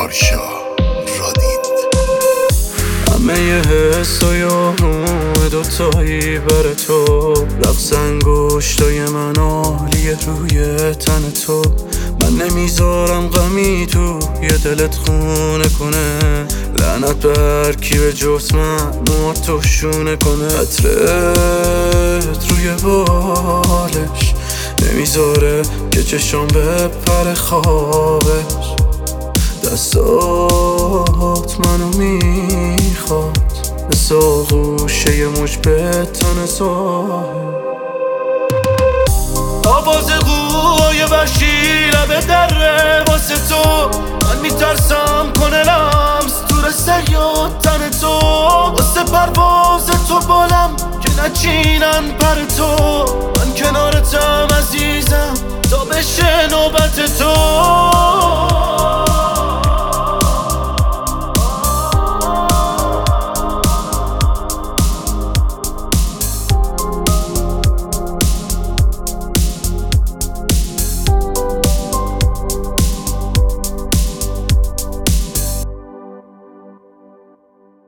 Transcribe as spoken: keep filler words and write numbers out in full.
آرشا رادین. همه ی حسای آروم دوتایی بر تو، رقص انگشتای من عالیه روی تن تو. من نمیذارم غمی تو یه دلت خونه کنه، لعنت بر کی به جز من موهات تو شونه کنه. عطرت روی بالش نمیذاره که چشام بپره خوابش، دستات منو میخواد مثل آغوشه ی مش بتن ساحل. آواز قوهای وحشی لبه دره واسه تو، من میترسم کنه لمس تو رسه یا تن تو. واسه پرواز تو بالم که نچینن پر تو، من کنارتم عزیزم تا بشه نوبت تو.